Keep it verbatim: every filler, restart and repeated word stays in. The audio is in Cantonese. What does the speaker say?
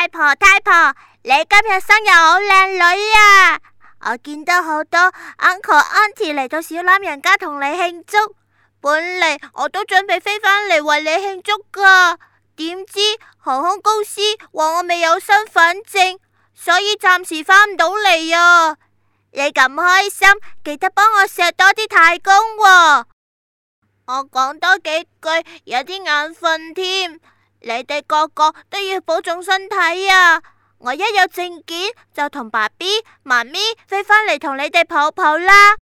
太婆太婆，你今日生日好靚女啊！我見到好多 uncle auntie 嚟到小欖人家同你慶祝，本嚟我都準備飛返嚟為你慶祝噶，點知航空公司話我未有身份證，所以暫時返唔到嚟啊！你咁開心，記得幫我錫多啲太公喎。我講多幾句，有啲眼瞓添。你哋個個都要保重身體啊！我一有證件就同爸比、媽咪飛返嚟同你哋抱抱啦。